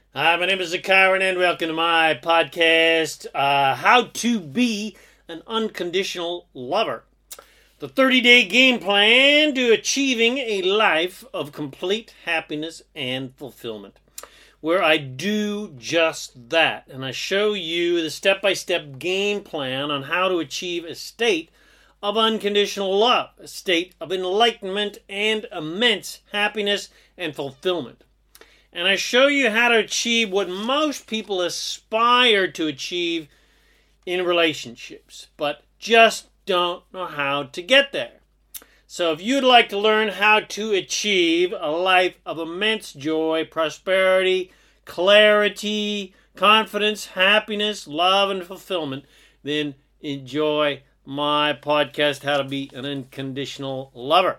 Hi, my name is Zakaran, and welcome to my podcast, How to Be an Unconditional Lover. The 30-day game plan to achieving a life of complete happiness and fulfillment, where I do just that. And I show you the step-by-step game plan on how to achieve a state of unconditional love, a state of enlightenment and immense happiness and fulfillment. And I show you how to achieve what most people aspire to achieve in relationships, but just don't know how to get there. So if you'd like to learn how to achieve a life of immense joy, prosperity, clarity, confidence, happiness, love, and fulfillment, then enjoy my podcast, How to Be an Unconditional Lover.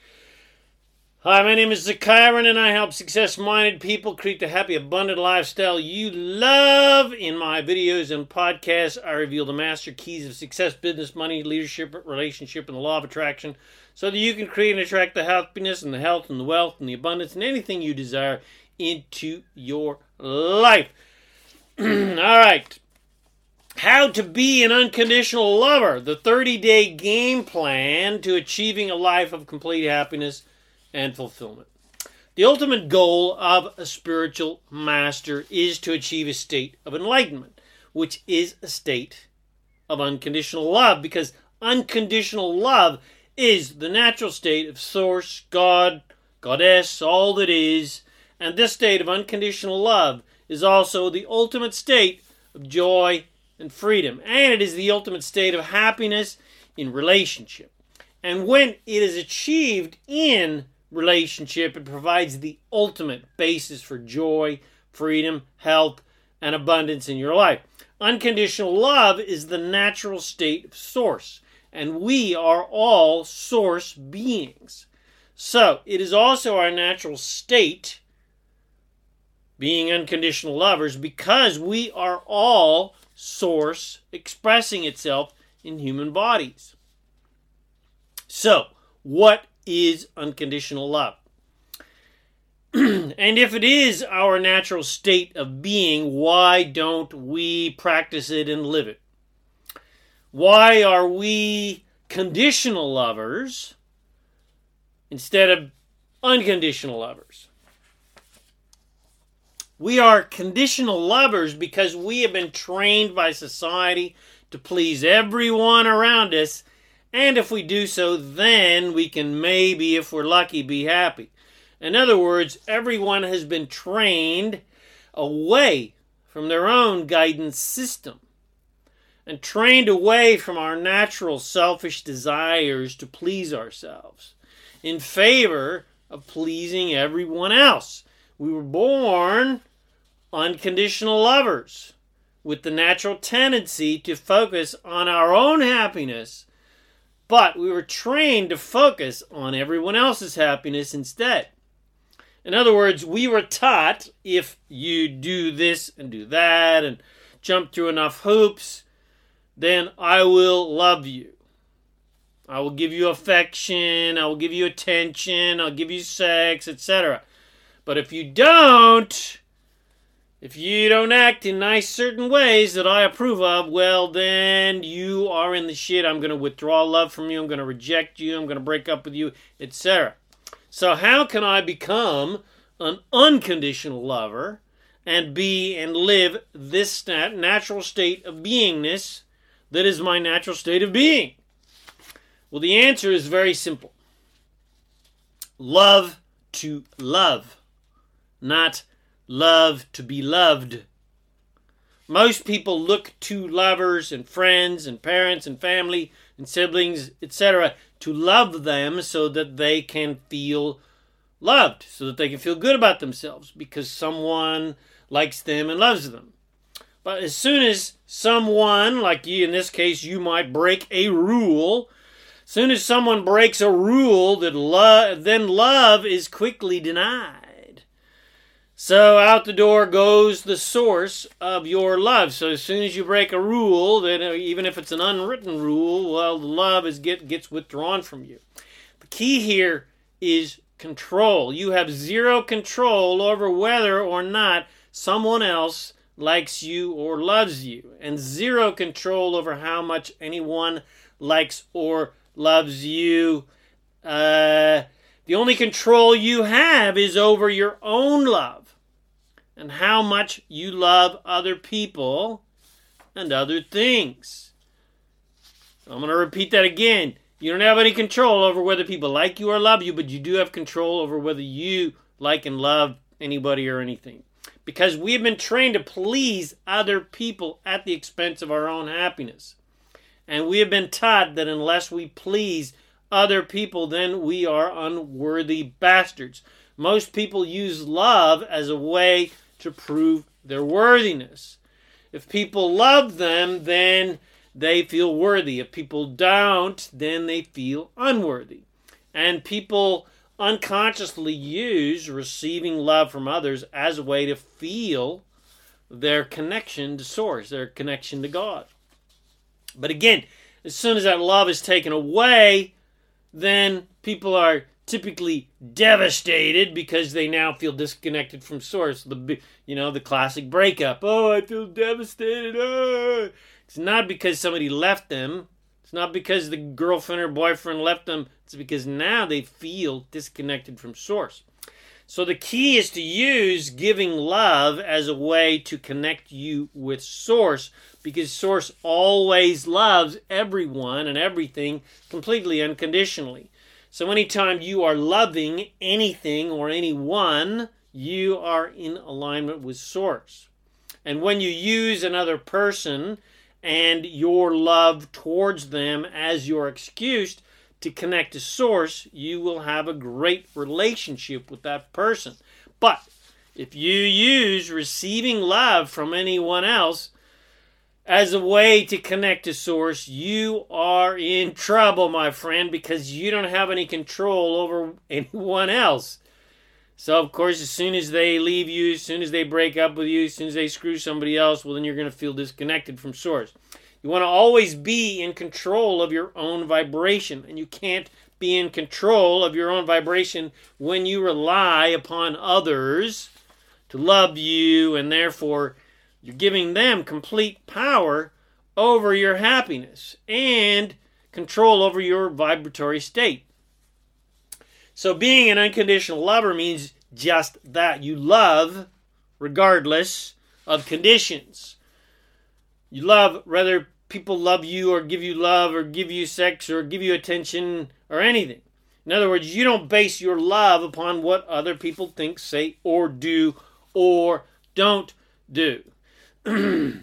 Hi, my name is Zakaran, and I help success-minded people create the happy, abundant lifestyle you love. In my videos and podcasts, I reveal the master keys of success, business, money, leadership, relationship, and the law of attraction so that you can create and attract the happiness and the health and the wealth and the abundance and anything you desire into your life. All right. How to be an unconditional lover. The 30-day game plan to achieving a life of complete happiness and fulfillment. The ultimate goal of a spiritual master is to achieve a state of enlightenment, which is a state of unconditional love, because unconditional love is the natural state of Source, God, Goddess, all that is, and this state of unconditional love is also the ultimate state of joy and freedom, and it is the ultimate state of happiness in relationship. And when it is achieved in relationship, it provides the ultimate basis for joy, freedom, health, and abundance in your life. Unconditional love is the natural state of Source, and we are all Source beings. So, it is also our natural state, being unconditional lovers, because we are all Source expressing itself in human bodies. So, what is unconditional love? And if it is our natural state of being, why don't we practice it and live it? Why are we conditional lovers instead of unconditional lovers? We are conditional lovers because we have been trained by society to please everyone around us. And if we do so, then we can maybe, if we're lucky, be happy. In other words, everyone has been trained away from their own guidance system and trained away from our natural selfish desires to please ourselves in favor of pleasing everyone else. We were born unconditional lovers with the natural tendency to focus on our own happiness, but we were trained to focus on everyone else's happiness instead. In other words, we were taught, if you do this and do that and jump through enough hoops, then I will love you. I will give you affection, I will give you attention, I'll give you sex, etc. But if you don't act in nice certain ways that I approve of, well, then you are in the shit. I'm going to withdraw love from you. I'm going to reject you. I'm going to break up with you, etc. So how can I become an unconditional lover and be and live this natural state of beingness that is my natural state of being? Well, the answer is very simple. Love to love, not love to be loved. Most people look to lovers and friends and parents and family and siblings, etc., to love them so that they can feel loved, so that they can feel good about themselves because someone likes them and loves them. But as soon as someone, like you in this case, you might break a rule. As soon as someone breaks a rule, then love is quickly denied. So out the door goes the source of your love. So as soon as you break a rule, then even if it's an unwritten rule, well, the love gets withdrawn from you. The key here is control. You have zero control over whether or not someone else likes you or loves you, and zero control over how much anyone likes or loves you. The only control you have is over your own love and how much you love other people and other things. I'm going to repeat that again. You don't have any control over whether people like you or love you, but you do have control over whether you like and love anybody or anything. Because we have been trained to please other people at the expense of our own happiness. And we have been taught that unless we please other people, then we are unworthy bastards. Most people use love as a way to prove their worthiness. If people love them, then they feel worthy. If people don't, then they feel unworthy. And people unconsciously use receiving love from others as a way to feel their connection to Source, their connection to God. But again, as soon as that love is taken away, then people are typically devastated because they now feel disconnected from Source. The classic breakup. Oh, I feel devastated. Oh. It's not because somebody left them. It's not because the girlfriend or boyfriend left them. It's because now they feel disconnected from Source. So the key is to use giving love as a way to connect you with Source, because Source always loves everyone and everything completely unconditionally. So anytime you are loving anything or anyone, you are in alignment with Source. And when you use another person and your love towards them as your excuse to connect to Source, you will have a great relationship with that person. But if you use receiving love from anyone else as a way to connect to Source, you are in trouble, my friend, because you don't have any control over anyone else. So, of course, as soon as they leave you, as soon as they break up with you, as soon as they screw somebody else, well, then you're going to feel disconnected from Source. You want to always be in control of your own vibration, and you can't be in control of your own vibration when you rely upon others to love you, and therefore you're giving them complete power over your happiness and control over your vibratory state. So being an unconditional lover means just that. You love regardless of conditions. You love whether people love you or give you sex or give you attention or anything. In other words, you don't base your love upon what other people think, say, or do or don't do. You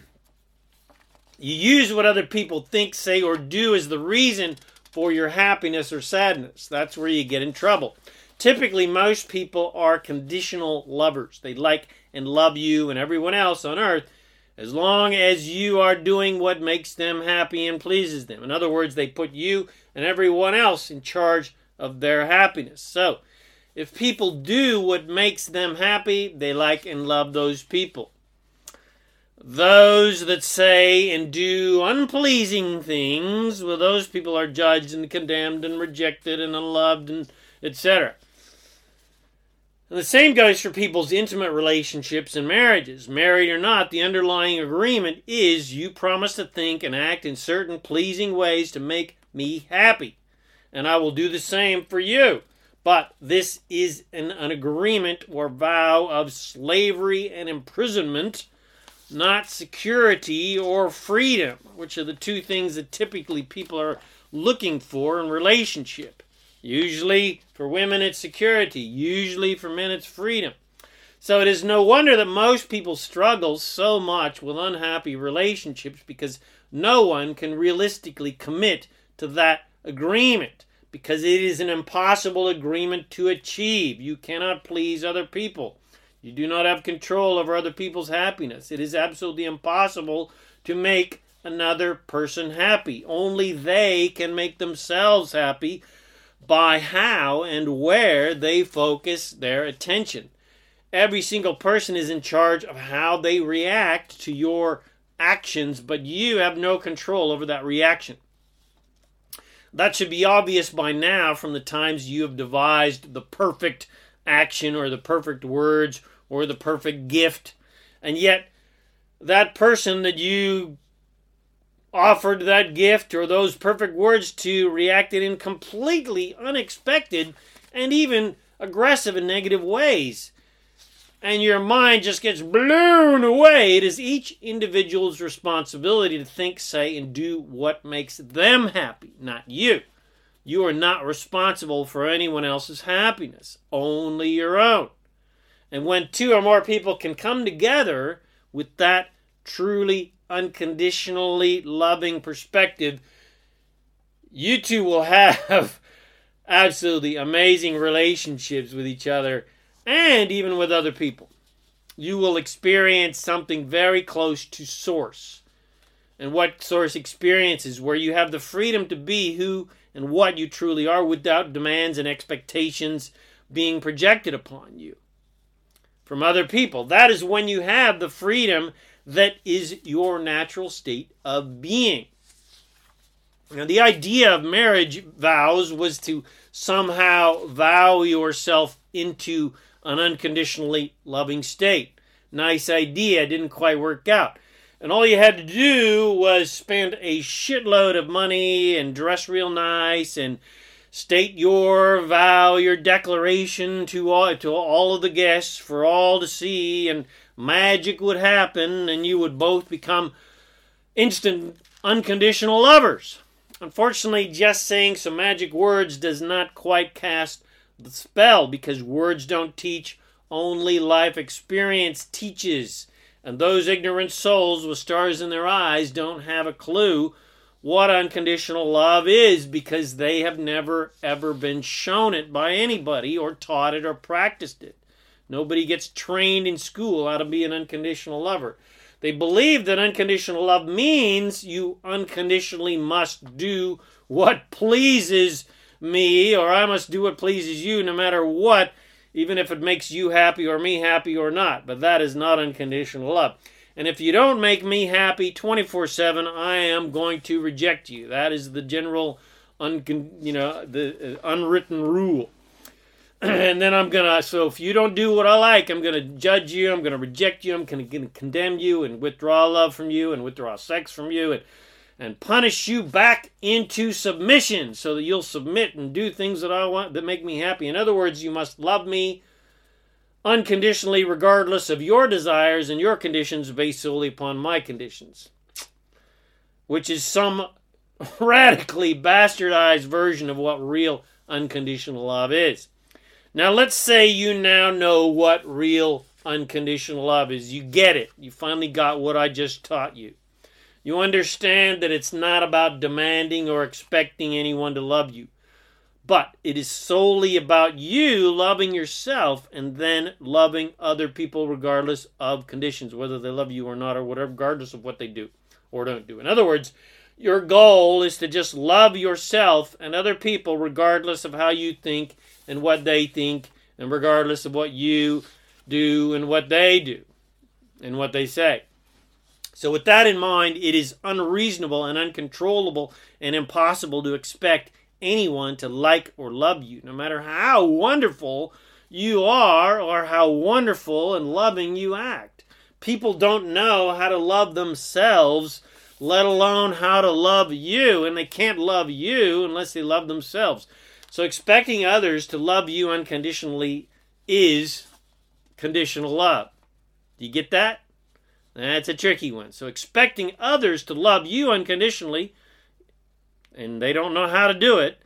use what other people think, say, or do as the reason for your happiness or sadness. That's where you get in trouble. Typically, most people are conditional lovers. They like and love you and everyone else on earth as long as you are doing what makes them happy and pleases them. In other words, they put you and everyone else in charge of their happiness. So, if people do what makes them happy, they like and love those people. Those that say and do unpleasing things, well, those people are judged and condemned and rejected and unloved and etc. And the same goes for people's intimate relationships and marriages. Married or not, the underlying agreement is you promise to think and act in certain pleasing ways to make me happy. And I will do the same for you. But this is an agreement or vow of slavery and imprisonment, not security or freedom, which are the two things that typically people are looking for in relationship. Usually for women it's security, usually for men it's freedom. So it is no wonder that most people struggle so much with unhappy relationships, because no one can realistically commit to that agreement, because it is an impossible agreement to achieve. You cannot please other people. You do not have control over other people's happiness. It is absolutely impossible to make another person happy. Only they can make themselves happy by how and where they focus their attention. Every single person is in charge of how they react to your actions, but you have no control over that reaction. That should be obvious by now from the times you have devised the perfect action or the perfect words or the perfect gift And yet, that person that you offered that gift or those perfect words to reacted in completely unexpected and even aggressive and negative ways. And your mind just gets blown away. It is each individual's responsibility to think, say, and do what makes them happy, not you. You are not responsible for anyone else's happiness, only your own. And when two or more people can come together with that truly unconditionally loving perspective, you two will have absolutely amazing relationships with each other and even with other people. You will experience something very close to Source. And what Source experiences, where you have the freedom to be who and what you truly are without demands and expectations being projected upon you from other people. That is when you have the freedom that is your natural state of being. Now, the idea of marriage vows was to somehow vow yourself into an unconditionally loving state. Nice idea, didn't quite work out. And all you had to do was spend a shitload of money and dress real nice and state your vow, your declaration to all of the guests for all to see, and magic would happen and you would both become instant unconditional lovers. Unfortunately, just saying some magic words does not quite cast the spell, because words don't teach, only life experience teaches. And those ignorant souls with stars in their eyes don't have a clue what unconditional love is, because they have never ever been shown it by anybody or taught it or practiced it. Nobody gets trained in school how to be an unconditional lover. They believe that unconditional love means you unconditionally must do what pleases me, or I must do what pleases you no matter what, even if it makes you happy or me happy or not. But that is not unconditional love. And if you don't make me happy 24/7, I am going to reject you. That is the general, the unwritten rule. And then so if you don't do what I like, I'm going to judge you, I'm going to reject you, I'm going to condemn you and withdraw love from you and withdraw sex from you and punish you back into submission so that you'll submit and do things that I want that make me happy. In other words, you must love me unconditionally regardless of your desires and your conditions based solely upon my conditions, which is some radically bastardized version of what real unconditional love is. Now, let's say you now know what real unconditional love is. You get it. You finally got what I just taught you. You understand that it's not about demanding or expecting anyone to love you, but it is solely about you loving yourself and then loving other people regardless of conditions, whether they love you or not, or whatever, regardless of what they do or don't do. In other words, your goal is to just love yourself and other people regardless of how you think and what they think, and regardless of what you do and what they do and what they say. So with that in mind, it is unreasonable and uncontrollable and impossible to expect anyone to like or love you, no matter how wonderful you are or how wonderful and loving you act. People don't know how to love themselves, let alone how to love you, and they can't love you unless they love themselves. So expecting others to love you unconditionally is conditional love. Do you get that? That's a tricky one. So expecting others to love you unconditionally, and they don't know how to do it,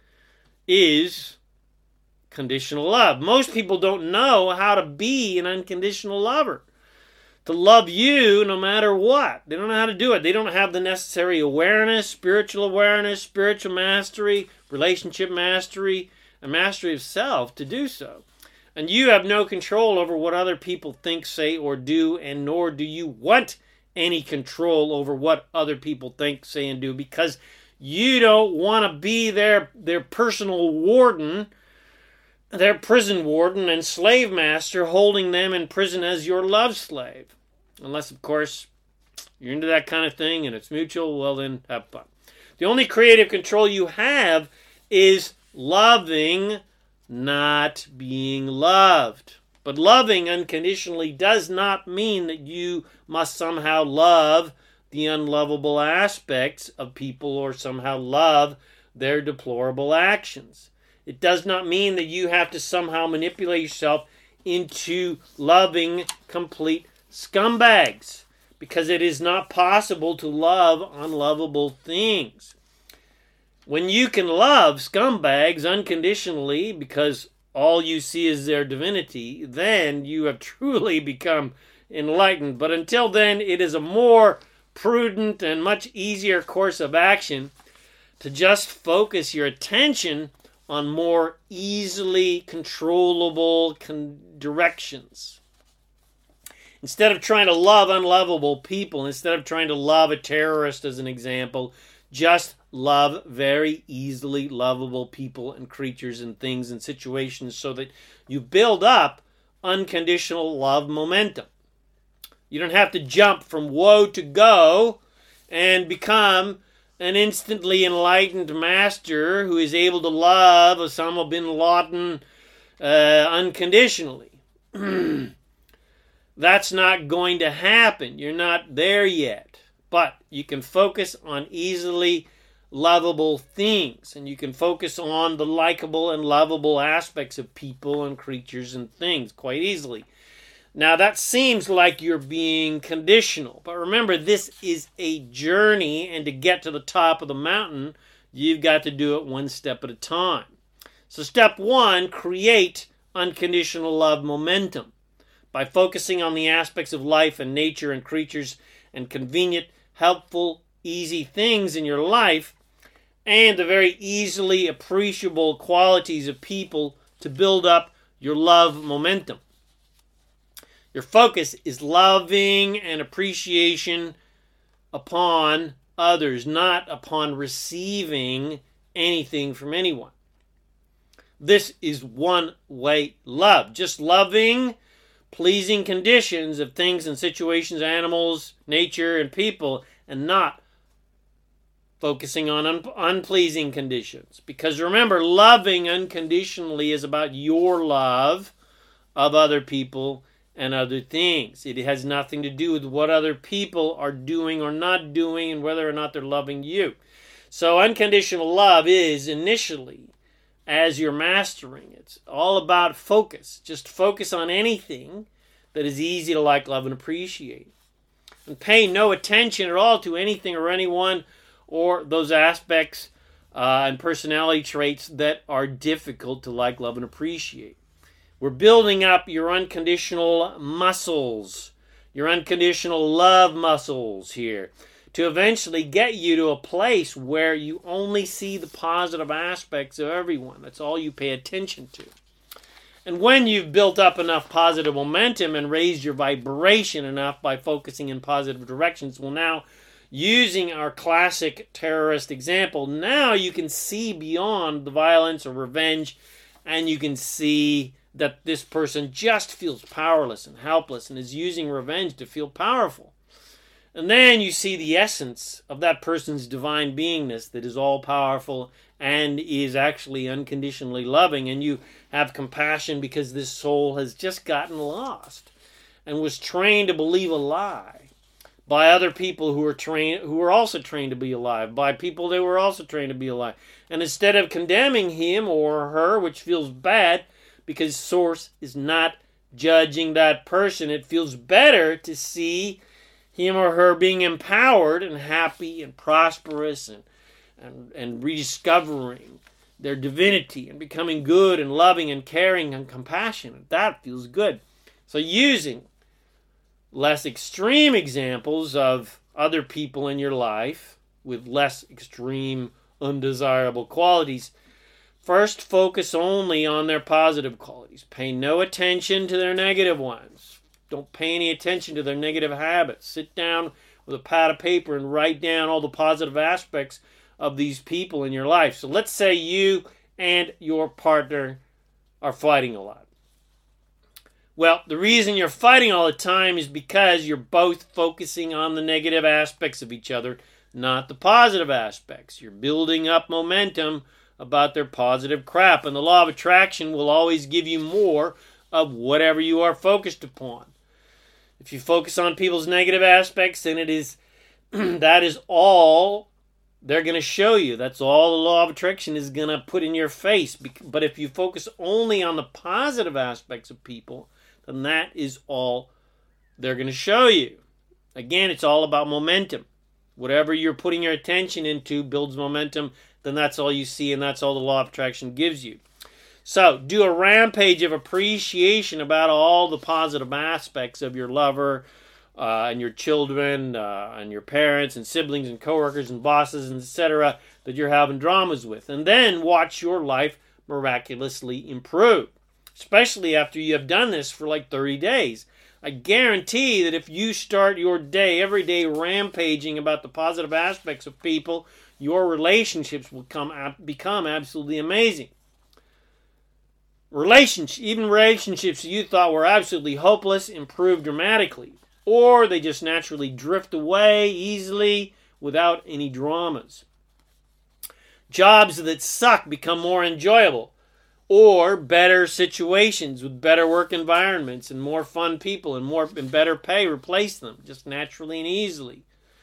is conditional love. Most people don't know how to be an unconditional lover. To love you no matter what. They don't know how to do it. They don't have the necessary awareness, spiritual mastery, relationship mastery, and mastery of self to do so. And you have no control over what other people think, say, or do, and nor do you want any control over what other people think, say, and do, because you don't want to be their personal warden, their prison warden and slave master, holding them in prison as your love slave. Unless, of course, you're into that kind of thing and it's mutual, well then, have fun. The only creative control you have is loving, not being loved. But loving unconditionally does not mean that you must somehow love the unlovable aspects of people or somehow love their deplorable actions. It does not mean that you have to somehow manipulate yourself into loving complete scumbags, because it is not possible to love unlovable things. When you can love scumbags unconditionally because all you see is their divinity, then you have truly become enlightened. But until then, it is a more prudent and much easier course of action to just focus your attention on more easily controllable directions. Instead of trying to love unlovable people, instead of trying to love a terrorist as an example, just love very easily lovable people and creatures and things and situations so that you build up unconditional love momentum. You don't have to jump from woe to go and become an instantly enlightened master who is able to love Osama bin Laden unconditionally. That's not going to happen. You're not there yet. But you can focus on easily lovable things, and you can focus on the likable and lovable aspects of people and creatures and things quite easily. Now, that seems like you're being conditional, but remember, this is a journey, and to get to the top of the mountain, you've got to do it one step at a time. So step one, create unconditional love momentum by focusing on the aspects of life and nature and creatures and convenient, helpful, easy things in your life, and the very easily appreciable qualities of people to build up your love momentum. Your focus is loving and appreciation upon others, not upon receiving anything from anyone. This is one-way love. Just loving, pleasing conditions of things and situations, animals, nature, and people, and not focusing on unpleasing conditions. Because remember, loving unconditionally is about your love of other people and other things. It has nothing to do with what other people are doing or not doing and whether or not they're loving you. So unconditional love is initially, as you're mastering, it's all about focus. Just focus on anything that is easy to like, love, and appreciate. And pay no attention at all to anything or anyone or those aspects and personality traits that are difficult to like, love, and appreciate. We're building up your unconditional muscles, your unconditional love muscles here, to eventually get you to a place where you only see the positive aspects of everyone. That's all you pay attention to. And when you've built up enough positive momentum and raised your vibration enough by focusing in positive directions, well, now, using our classic terrorist example, now you can see beyond the violence or revenge, and you can see that this person just feels powerless and helpless and is using revenge to feel powerful. And then you see the essence of that person's divine beingness that is all-powerful and is actually unconditionally loving, and you have compassion because this soul has just gotten lost and was trained to believe a lie by other people who were also trained to be alive, by people that were also trained to be alive. And instead of condemning him or her, which feels bad, because Source is not judging that person, it feels better to see him or her being empowered and happy and prosperous and rediscovering their divinity and becoming good and loving and caring and compassionate. That feels good. So using less extreme examples of other people in your life with less extreme undesirable qualities, first, focus only on their positive qualities. Pay no attention to their negative ones. Don't pay any attention to their negative habits. Sit down with a pad of paper and write down all the positive aspects of these people in your life. So let's say you and your partner are fighting a lot. Well, the reason you're fighting all the time is because you're both focusing on the negative aspects of each other, not the positive aspects. You're building up momentum about their positive crap. And the law of attraction will always give you more of whatever you are focused upon. If you focus on people's negative aspects, then it is that is all they're going to show you. That's all the law of attraction is going to put in your face. But if you focus only on the positive aspects of people, then that is all they're going to show you. Again, it's all about momentum. Whatever you're putting your attention into builds momentum, then that's all you see, and that's all the law of attraction gives you. So, do a rampage of appreciation about all the positive aspects of your lover and your children and your parents and siblings and coworkers and bosses and etc. that you're having dramas with. And then watch your life miraculously improve, especially after you have done this for like 30 days. I guarantee that if you start your day, every day, rampaging about the positive aspects of people, your relationships will become absolutely amazing. Even relationships you thought were absolutely hopeless improve dramatically, or they just naturally drift away easily without any dramas. Jobs that suck become more enjoyable, or better situations with better work environments and more fun people and better pay replace them just naturally and easily.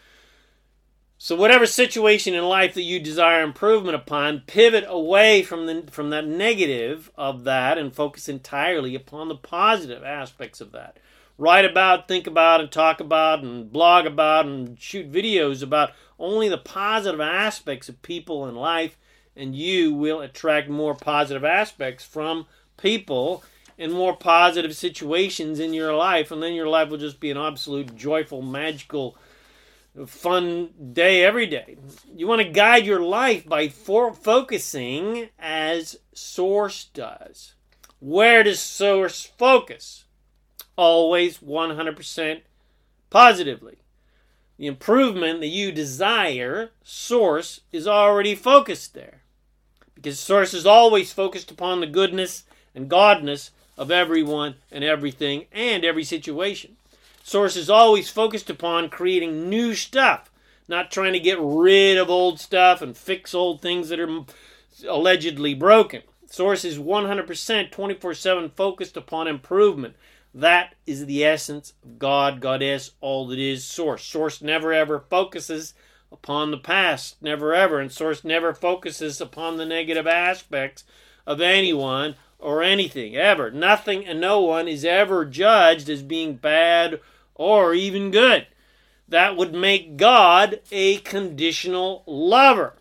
So whatever situation in life that you desire improvement upon, pivot away from that negative of that and focus entirely upon the positive aspects of that. Write about, think about, and talk about, and blog about, and shoot videos about only the positive aspects of people in life, and you will attract more positive aspects from people and more positive situations in your life, and then your life will just be an absolute joyful, magical, fun day every day. You want to guide your life by focusing as Source does. Where does Source focus? Always 100% positively. The improvement that you desire, Source is already focused there. Because Source is always focused upon the goodness and godness of everyone and everything and every situation. Source is always focused upon creating new stuff, not trying to get rid of old stuff and fix old things that are allegedly broken. Source is 100% 24/7 focused upon improvement. That is the essence of God, Goddess, all that is Source. Source never ever focuses upon the past, never ever, and Source never focuses upon the negative aspects of anyone or anything, ever. Nothing and no one is ever judged as being bad or even good. That would make God a conditional lover.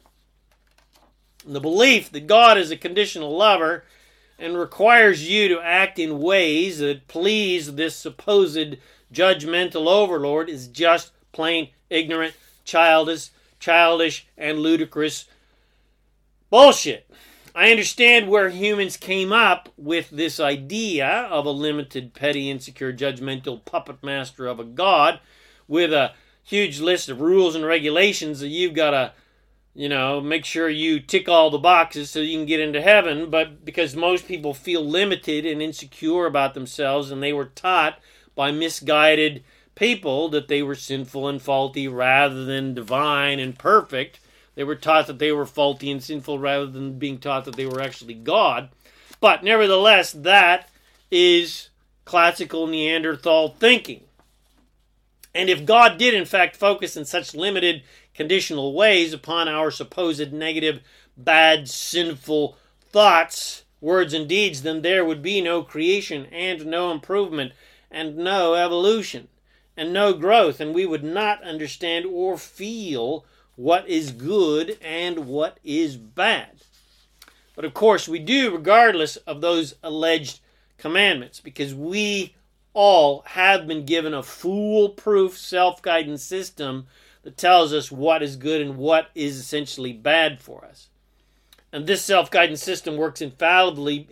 The belief that God is a conditional lover and requires you to act in ways that please this supposed judgmental overlord is just plain ignorant, childish, and ludicrous bullshit. I understand where humans came up with this idea of a limited, petty, insecure, judgmental puppet master of a god with a huge list of rules and regulations that you've got to, make sure you tick all the boxes so you can get into heaven. But because most people feel limited and insecure about themselves, and they were taught by misguided people that they were sinful and faulty rather than divine and perfect. They were taught that they were faulty and sinful rather than being taught that they were actually God. But nevertheless, that is classical Neanderthal thinking. And if God did in fact focus in such limited, conditional ways upon our supposed negative, bad, sinful thoughts, words, and deeds, then there would be no creation and no improvement and no evolution and no growth, and we would not understand or feel what is good and what is bad. But of course we do, regardless of those alleged commandments, because we all have been given a foolproof self-guidance system that tells us what is good and what is essentially bad for us. And this self-guidance system works infallibly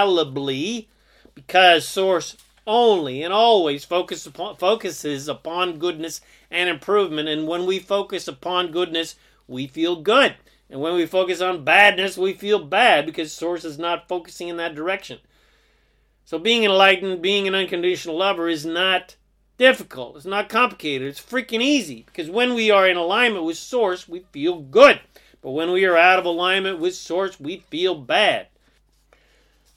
because Source only and always focuses upon goodness and improvement. And when we focus upon goodness, we feel good. And when we focus on badness, we feel bad because Source is not focusing in that direction. So being enlightened, being an unconditional lover is not difficult. It's not complicated. It's freaking easy. Because when we are in alignment with Source, we feel good. But when we are out of alignment with Source, we feel bad.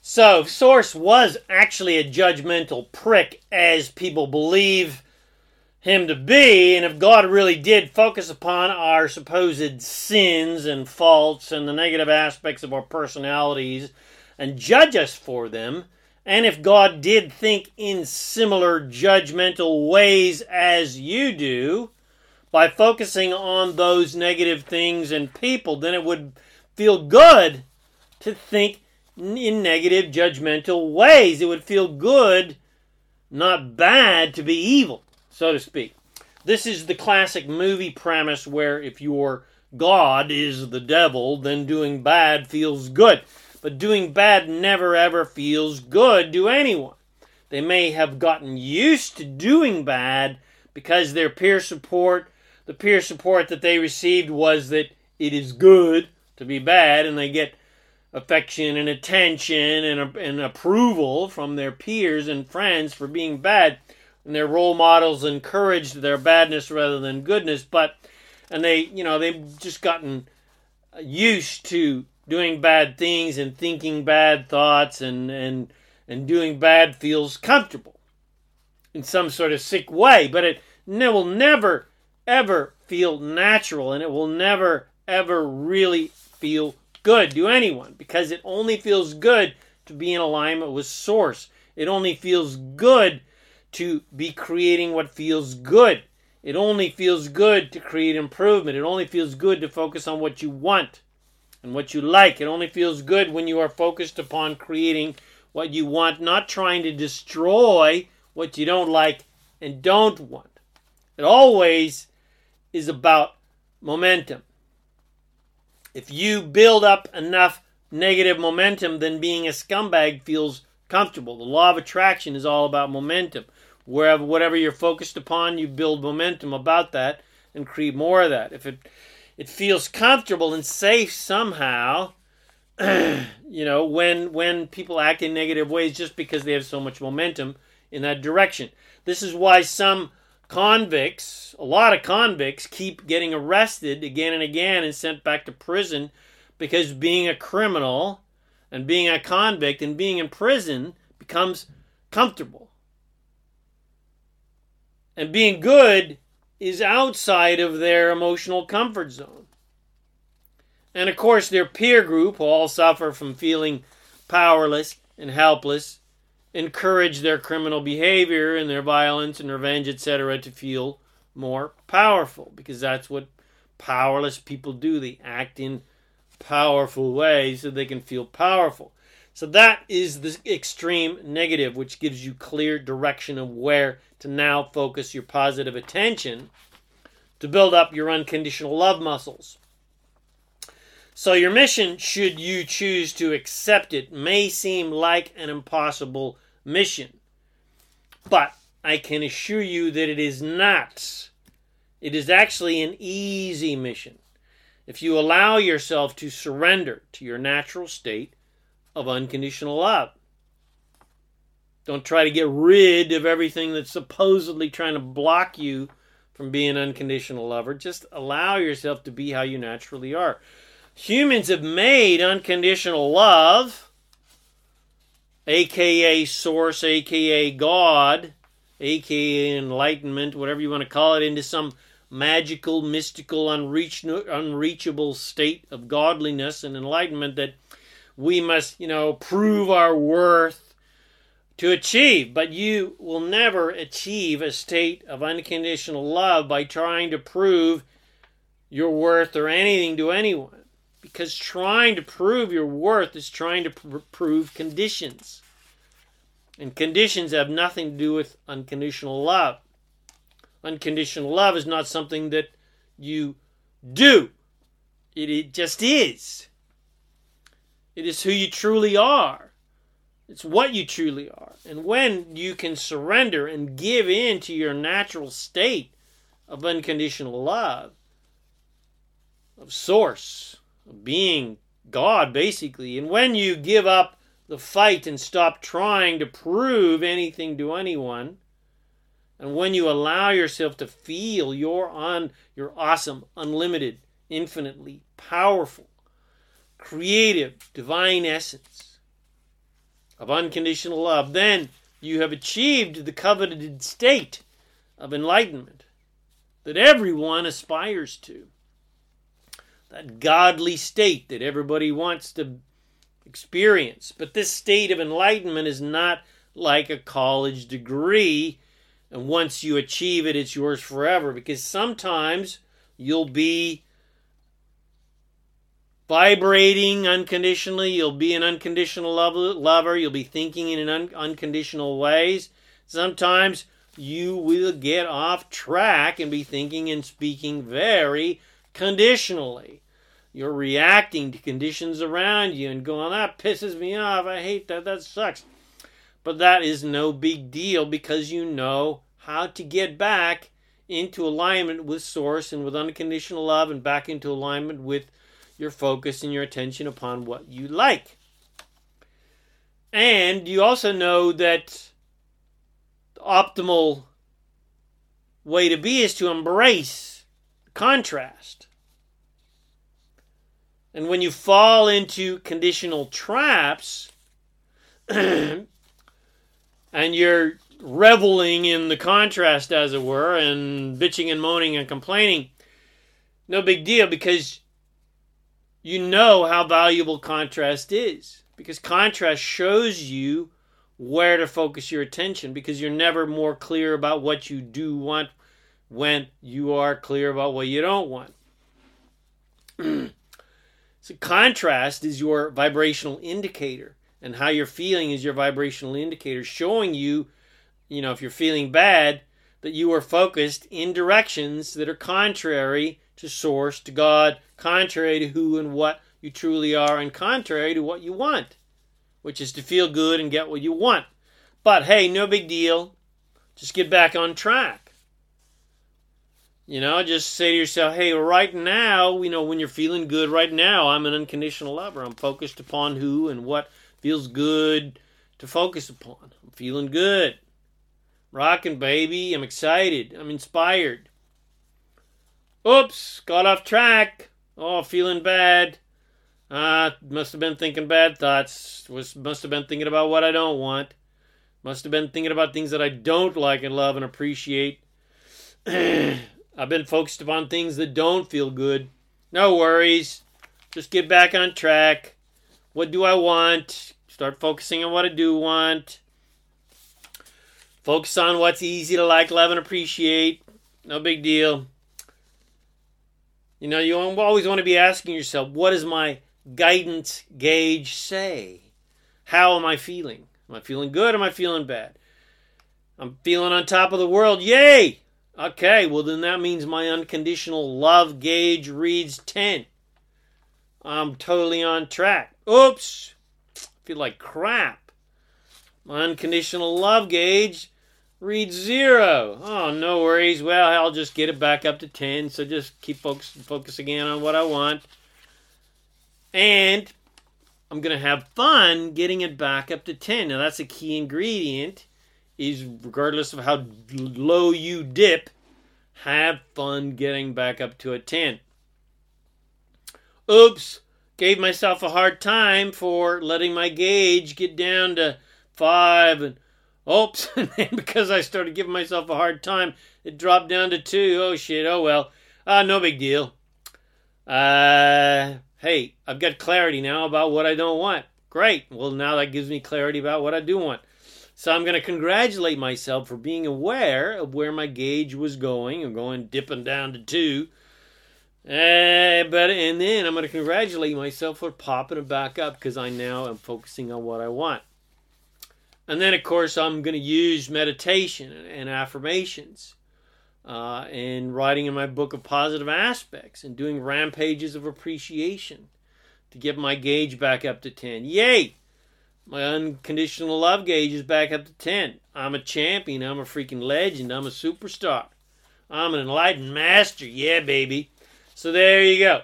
So, if Source was actually a judgmental prick, as people believe him to be, and if God really did focus upon our supposed sins and faults and the negative aspects of our personalities and judge us for them, and if God did think in similar judgmental ways as you do, by focusing on those negative things and people, then it would feel good to think in negative, judgmental ways. It would feel good, not bad, to be evil, so to speak. This is the classic movie premise where if your God is the devil, then doing bad feels good. But doing bad never ever feels good to anyone. They may have gotten used to doing bad because their peer support, the peer support that they received was that it is good to be bad, and they get affection and attention and approval from their peers and friends for being bad, and their role models encouraged their badness rather than goodness. And they've just gotten used to doing bad things and thinking bad thoughts, and doing bad feels comfortable in some sort of sick way, but it will never ever feel natural, and it will never ever really feel good to anyone, because it only feels good to be in alignment with Source. It only feels good to be creating what feels good. It only feels good to create improvement. It only feels good to focus on what you want and what you like. It only feels good when you are focused upon creating what you want, not trying to destroy what you don't like and don't want. It always is about momentum. If you build up enough negative momentum, then being a scumbag feels comfortable. The law of attraction is all about momentum. Whatever you're focused upon, you build momentum about that and create more of that. If it feels comfortable and safe somehow, when people act in negative ways just because they have so much momentum in that direction. This is why a lot of convicts keep getting arrested again and again and sent back to prison, because being a criminal and being a convict and being in prison becomes comfortable. And being good is outside of their emotional comfort zone. And of course, their peer group, who all suffer from feeling powerless and helpless, encourage their criminal behavior and their violence and revenge, etc., to feel more powerful, because that's what powerless people do. They act in powerful ways so they can feel powerful. So that is the extreme negative, which gives you clear direction of where to now focus your positive attention to build up your unconditional love muscles. So your mission, should you choose to accept it, may seem like an impossible mission. But I can assure you that it is not. It is actually an easy mission if you allow yourself to surrender to your natural state of unconditional love. Don't try to get rid of everything that's supposedly trying to block you from being an unconditional lover. Just allow yourself to be how you naturally are. Humans have made unconditional love, aka Source, aka God, aka enlightenment, whatever you want to call it, into some magical, mystical, unreachable state of godliness and enlightenment that we must, prove our worth to achieve. But you will never achieve a state of unconditional love by trying to prove your worth or anything to anyone. Because trying to prove your worth is trying to prove conditions. And conditions have nothing to do with unconditional love. Unconditional love is not something that you do. It just is. It is who you truly are. It's what you truly are. And when you can surrender and give in to your natural state of unconditional love, of Source, of being God, basically, and when you give up the fight and stop trying to prove anything to anyone, and when you allow yourself to feel your awesome, unlimited, infinitely powerful, creative, divine essence, of unconditional love, then you have achieved the coveted state of enlightenment that everyone aspires to. That godly state that everybody wants to experience. But this state of enlightenment is not like a college degree, and once you achieve it, it's yours forever. Because sometimes you'll be vibrating unconditionally, you'll be an unconditional lover, you'll be thinking in unconditional ways. Sometimes you will get off track and be thinking and speaking very conditionally. You're reacting to conditions around you and going, that pisses me off, I hate that, that sucks. But that is no big deal because you know how to get back into alignment with Source and with unconditional love and back into alignment with your focus and your attention upon what you like. And you also know that the optimal way to be is to embrace contrast. And when you fall into conditional traps and you're reveling in the contrast, as it were, and bitching and moaning and complaining, no big deal, because you know how valuable contrast is. Because contrast shows you where to focus your attention, because you're never more clear about what you do want when you are clear about what you don't want. So contrast is your vibrational indicator, and how you're feeling is your vibrational indicator, showing you, if you're feeling bad, that you are focused in directions that are contrary to Source, to God, contrary to who and what you truly are, and contrary to what you want, which is to feel good and get what you want. But hey, no big deal. Just get back on track. Just say to yourself, hey, right now, when you're feeling good, right now, I'm an unconditional lover. I'm focused upon who and what feels good to focus upon. I'm feeling good. Rocking, baby. I'm excited. I'm inspired. Oops, got off track. Oh, feeling bad. Must have been thinking bad thoughts. Must have been thinking about what I don't want. Must have been thinking about things that I don't like and love and appreciate. I've been focused upon things that don't feel good. No worries. Just get back on track. What do I want? Start focusing on what I do want. Focus on what's easy to like, love, and appreciate. No big deal. You always want to be asking yourself, what does my guidance gauge say? How am I feeling? Am I feeling good or am I feeling bad? I'm feeling on top of the world. Yay! Okay, well then that means my unconditional love gauge reads 10. I'm totally on track. Oops! I feel like crap. My unconditional love gauge reads 0. Oh, no worries. Well, I'll just get it back up to 10. So just keep focusing again on what I want. And I'm going to have fun getting it back up to 10. Now, that's a key ingredient, is regardless of how low you dip, have fun getting back up to a 10. Oops. Gave myself a hard time for letting my gauge get down to 5 and oops, and then because I started giving myself a hard time, it dropped down to 2. Oh shit, oh well. No big deal. Hey, I've got clarity now about what I don't want. Great. Well, now that gives me clarity about what I do want. So I'm going to congratulate myself for being aware of where my gauge was going. I'm going dipping down to 2. And then I'm going to congratulate myself for popping it back up because I now am focusing on what I want. And then, of course, I'm going to use meditation and affirmations and writing in my book of positive aspects and doing rampages of appreciation to get my gauge back up to 10. Yay! My unconditional love gauge is back up to 10. I'm a champion. I'm a freaking legend. I'm a superstar. I'm an enlightened master. Yeah, baby. So there you go.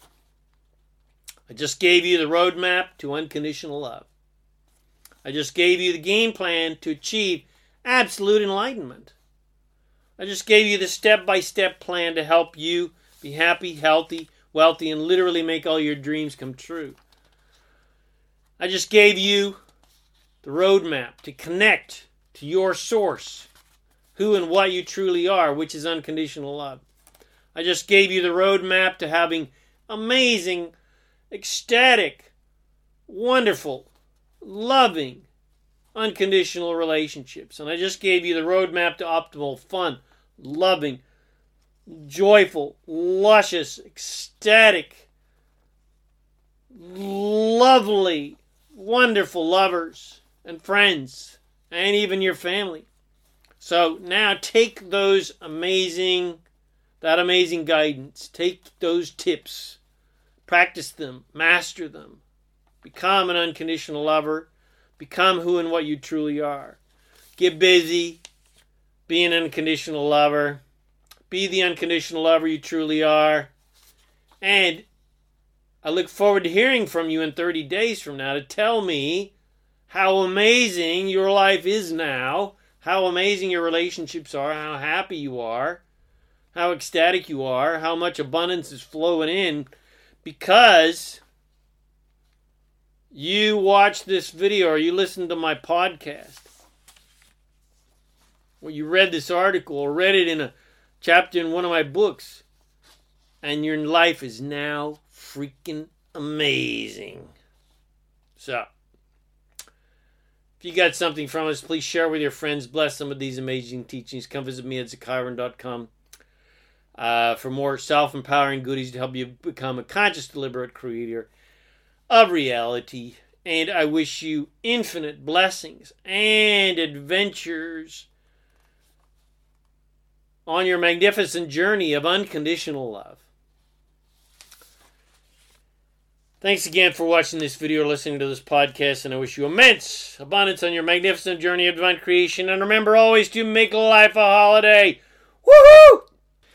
I just gave you the roadmap to unconditional love. I just gave you the game plan to achieve absolute enlightenment. I just gave you the step-by-step plan to help you be happy, healthy, wealthy, and literally make all your dreams come true. I just gave you the roadmap to connect to your source, who and what you truly are, which is unconditional love. I just gave you the roadmap to having amazing, ecstatic, wonderful, loving, unconditional relationships. And I just gave you the roadmap to optimal, fun, loving, joyful, luscious, ecstatic, lovely, wonderful lovers and friends and even your family. So now take that amazing guidance, take those tips, practice them, master them, become an unconditional lover, become who and what you truly are. Get busy, be an unconditional lover, be the unconditional lover you truly are, and I look forward to hearing from you in 30 days from now to tell me how amazing your life is now, how amazing your relationships are, how happy you are, how ecstatic you are, how much abundance is flowing in because you watched this video or you listened to my podcast or you read this article or read it in a chapter in one of my books, and your life is now freaking amazing. So, if you got something from us, please share with your friends. Bless some of these amazing teachings. Come visit me at ZachariaRan.com for more self-empowering goodies to help you become a conscious, deliberate creator of reality. And I wish you infinite blessings and adventures on your magnificent journey of unconditional love. Thanks again for watching this video or listening to this podcast, and I wish you immense abundance on your magnificent journey of divine creation. And remember always to make life a holiday. Woohoo!